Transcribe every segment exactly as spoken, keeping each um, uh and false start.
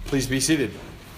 Please be seated.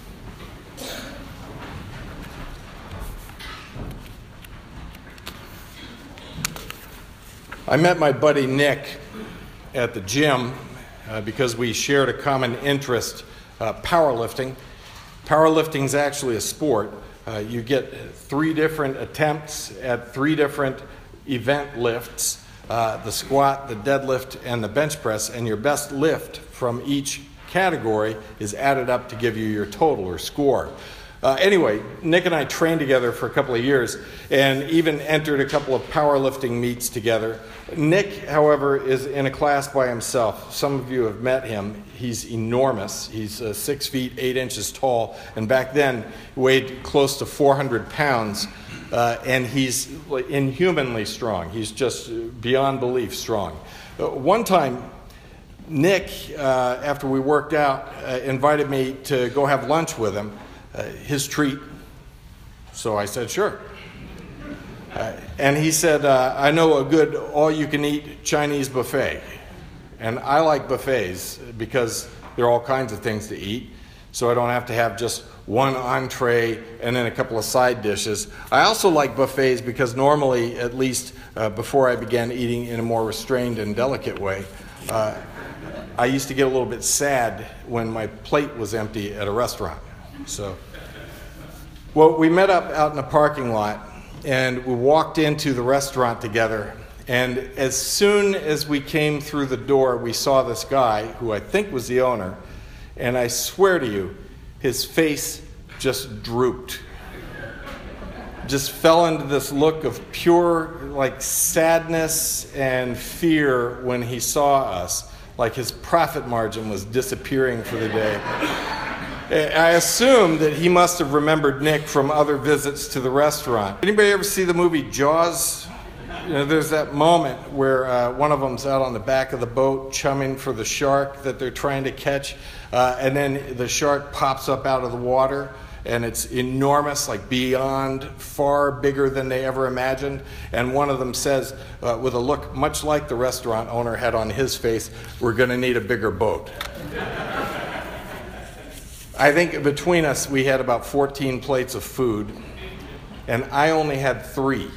I met my buddy Nick at the gym uh, because we shared a common interest, uh, powerlifting. Powerlifting is actually a sport. Uh, you get three different attempts at three different event lifts, uh, the squat, the deadlift, and the bench press, and your best lift from each category is added up to give you your total or score. Uh, anyway, Nick and I trained together for a couple of years and even entered a couple of powerlifting meets together. Nick, however, is in a class by himself. Some of you have met him. He's enormous. He's uh, six feet, eight inches tall, and back then weighed close to four hundred pounds, uh, and he's inhumanly strong. He's just beyond belief strong. Uh, one time, Nick, uh, after we worked out, uh, invited me to go have lunch with him, uh, his treat. So I said, sure. Uh, and he said, uh, I know a good all-you-can-eat Chinese buffet. And I like buffets because there are all kinds of things to eat, so I don't have to have just one entree and then a couple of side dishes. I also like buffets because normally, at least uh, before I began eating in a more restrained and delicate way, uh, I used to get a little bit sad when my plate was empty at a restaurant. So, well, we met up out in the parking lot, and we walked into the restaurant together. And as soon as we came through the door, we saw this guy, who I think was the owner, and I swear to you, his face just drooped. Just fell into this look of pure, like, sadness and fear when he saw us. Like his profit margin was disappearing for the day. I assume that he must have remembered Nick from other visits to the restaurant. Anybody ever see the movie Jaws? You know, there's that moment where uh, one of them's out on the back of the boat chumming for the shark that they're trying to catch, uh, and then the shark pops up out of the water, and it's enormous, like beyond, far bigger than they ever imagined. And one of them says, uh, with a look much like the restaurant owner had on his face, we're going to need a bigger boat. I think between us, we had about fourteen plates of food, and I only had three.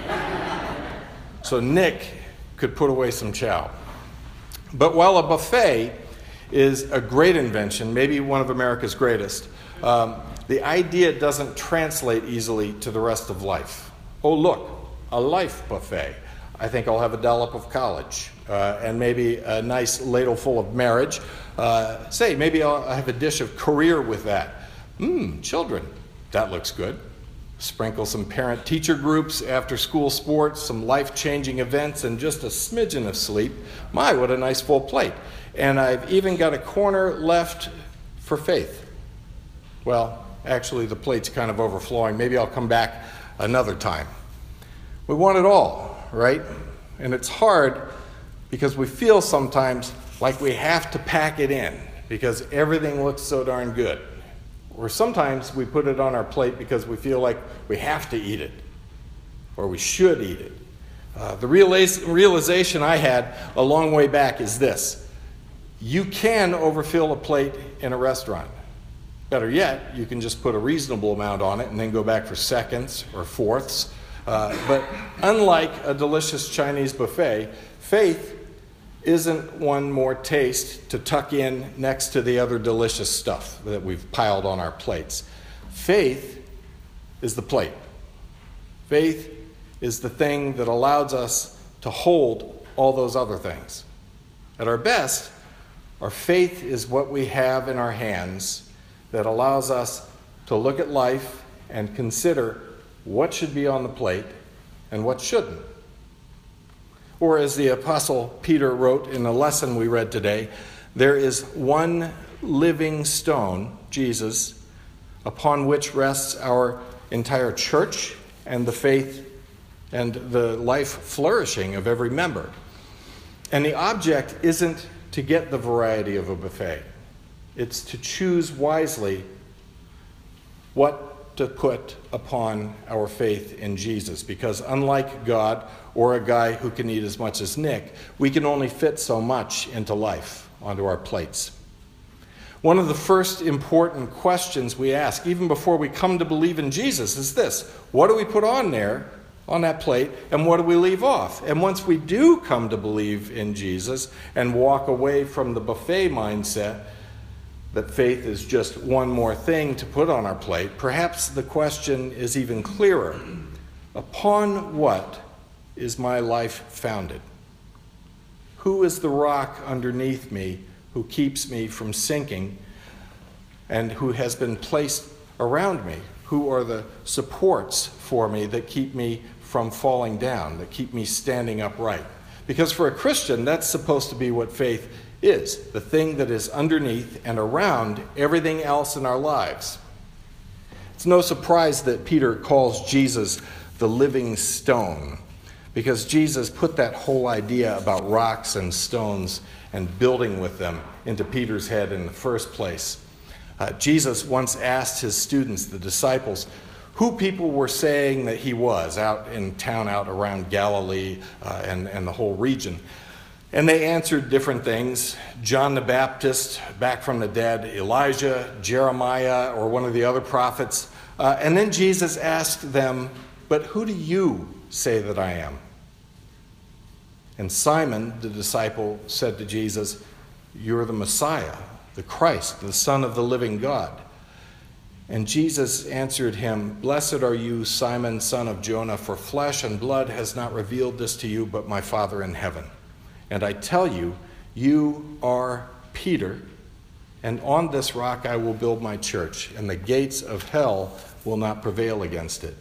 So Nick could put away some chow. But while a buffet is a great invention, maybe one of America's greatest, um, the idea doesn't translate easily to the rest of life. Oh, look, a life buffet. I think I'll have a dollop of college uh, and maybe a nice ladle full of marriage. Uh, say, maybe I'll have a dish of career with that. Mmm, children. That looks good. Sprinkle some parent-teacher groups, after-school sports, some life-changing events, and just a smidgen of sleep. My, what a nice full plate. And I've even got a corner left for faith. Well, actually, the plate's kind of overflowing. Maybe I'll come back another time. We want it all, right? And it's hard because we feel sometimes like we have to pack it in because everything looks so darn good. Or sometimes we put it on our plate because we feel like we have to eat it or we should eat it. Uh, the realiz- realization I had a long way back is this. You can overfill a plate in a restaurant. Better yet, you can just put a reasonable amount on it and then go back for seconds or fourths. Uh, but unlike a delicious Chinese buffet, faith isn't one more taste to tuck in next to the other delicious stuff that we've piled on our plates. Faith is the plate. Faith is the thing that allows us to hold all those other things. At our best, our faith is what we have in our hands that allows us to look at life and consider what should be on the plate and what shouldn't. Or as the Apostle Peter wrote in the lesson we read today, there is one living stone, Jesus, upon which rests our entire church and the faith and the life flourishing of every member. And the object isn't to get the variety of a buffet. It's to choose wisely what to put upon our faith in Jesus. Because unlike God or a guy who can eat as much as Nick, we can only fit so much into life onto our plates. One of the first important questions we ask, even before we come to believe in Jesus, is this: what do we put on there, on that plate, and what do we leave off? And once we do come to believe in Jesus and walk away from the buffet mindset that faith is just one more thing to put on our plate, perhaps the question is even clearer. Upon what is my life founded? Who is the rock underneath me who keeps me from sinking, and who has been placed around me? Who are the supports for me that keep me from falling down, that keep me standing upright? Because for a Christian, that's supposed to be what faith is, the thing that is underneath and around everything else in our lives. It's no surprise that Peter calls Jesus the living stone, because Jesus put that whole idea about rocks and stones and building with them into Peter's head in the first place. Uh, Jesus once asked his students, the disciples, who people were saying that he was out in town, out around Galilee uh, and, and the whole region. And they answered different things. John the Baptist, back from the dead, Elijah, Jeremiah, or one of the other prophets. Uh, and then Jesus asked them, but who do you say that I am? And Simon, the disciple, said to Jesus, you're the Messiah, the Christ, the Son of the living God. And Jesus answered him, blessed are you, Simon, son of Jonah, for flesh and blood has not revealed this to you, but my Father in heaven. And I tell you, you are Peter, and on this rock I will build my church, and the gates of hell will not prevail against it.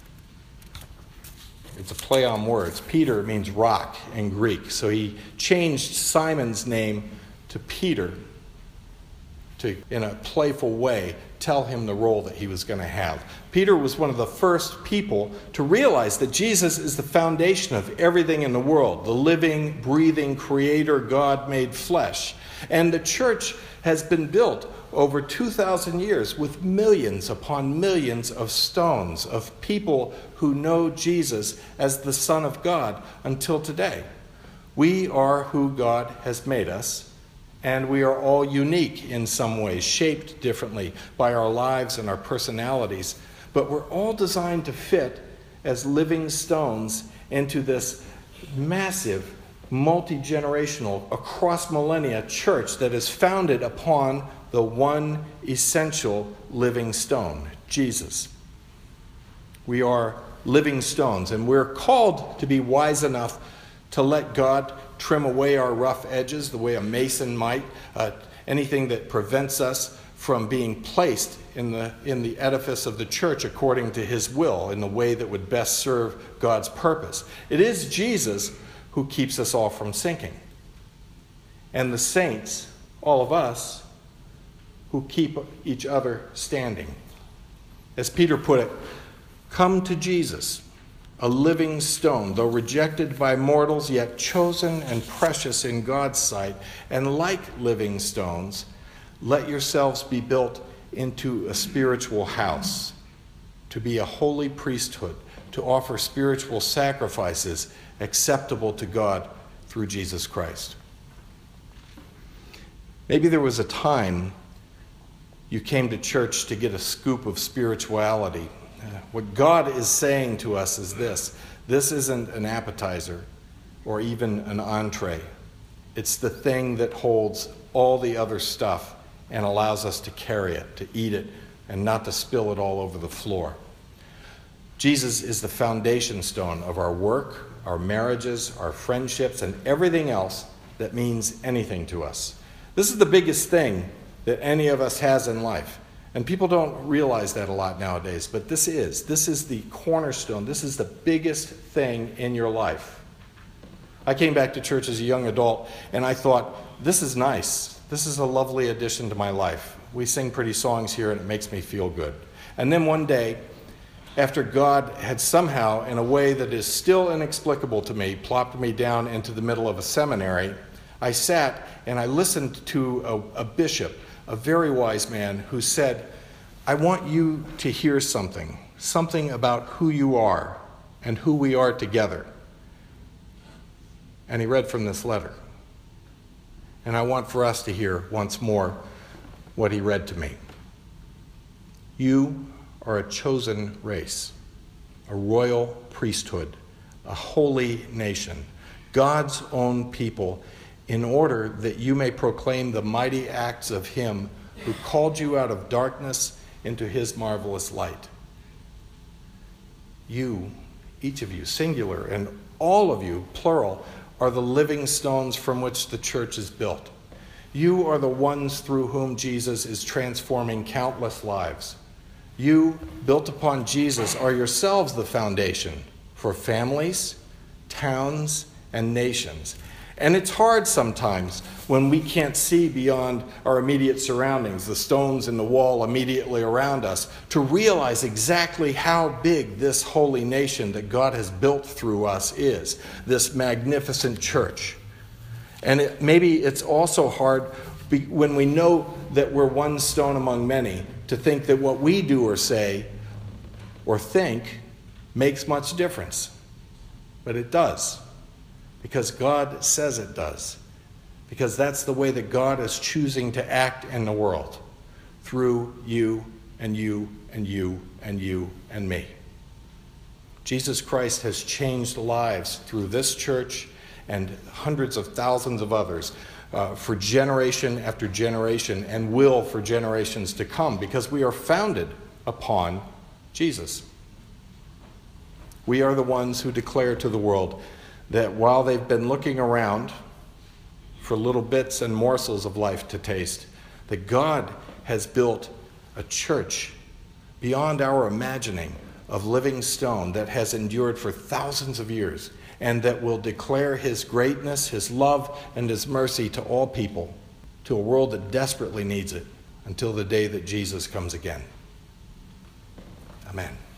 It's a play on words. Peter means rock in Greek, so he changed Simon's name to Peter to, in a playful way, tell him the role that he was going to have. Peter was one of the first people to realize that Jesus is the foundation of everything in the world, the living, breathing creator God made flesh. And the church has been built over two thousand years with millions upon millions of stones of people who know Jesus as the Son of God until today. We are who God has made us. And we are all unique in some ways, shaped differently by our lives and our personalities. But we're all designed to fit as living stones into this massive, multi-generational, across millennia church that is founded upon the one essential living stone, Jesus. We are living stones, and we're called to be wise enough to let God trim away our rough edges the way a mason might, uh, anything that prevents us from being placed in the, in the edifice of the church according to his will, in the way that would best serve God's purpose. It is Jesus who keeps us all from sinking. And the saints, all of us, who keep each other standing. As Peter put it, come to Jesus, a living stone, though rejected by mortals, yet chosen and precious in God's sight. And like living stones, let yourselves be built into a spiritual house, to be a holy priesthood, to offer spiritual sacrifices acceptable to God through Jesus Christ. Maybe there was a time you came to church to get a scoop of spirituality. What God is saying to us is this: this isn't an appetizer or even an entree. It's the thing that holds all the other stuff and allows us to carry it, to eat it, and not to spill it all over the floor. Jesus is the foundation stone of our work, our marriages, our friendships, and everything else that means anything to us. This is the biggest thing that any of us has in life. And people don't realize that a lot nowadays, but this is. This is the cornerstone. This is the biggest thing in your life. I came back to church as a young adult, and I thought, this is nice. This is a lovely addition to my life. We sing pretty songs here, and it makes me feel good. And then one day, after God had somehow, in a way that is still inexplicable to me, plopped me down into the middle of a seminary, I sat and I listened to a, a bishop, a very wise man, who said, I want you to hear something, something about who you are and who we are together. And he read from this letter. And I want for us to hear once more what he read to me. You are a chosen race, a royal priesthood, a holy nation, God's own people, in order that you may proclaim the mighty acts of him who called you out of darkness into his marvelous light. You, each of you, singular, and all of you, plural, are the living stones from which the church is built. You are the ones through whom Jesus is transforming countless lives. You, built upon Jesus, are yourselves the foundation for families, towns, and nations. And it's hard sometimes when we can't see beyond our immediate surroundings, the stones in the wall immediately around us, to realize exactly how big this holy nation that God has built through us is, this magnificent church. And it, maybe it's also hard be, when we know that we're one stone among many, to think that what we do or say or think makes much difference. But it does. Because God says it does. Because that's the way that God is choosing to act in the world. Through you and you and you and you and me. Jesus Christ has changed lives through this church and hundreds of thousands of others uh, for generation after generation, and will for generations to come, because we are founded upon Jesus. We are the ones who declare to the world that while they've been looking around for little bits and morsels of life to taste, that God has built a church beyond our imagining of living stone that has endured for thousands of years, and that will declare his greatness, his love, and his mercy to all people, to a world that desperately needs it, until the day that Jesus comes again. Amen.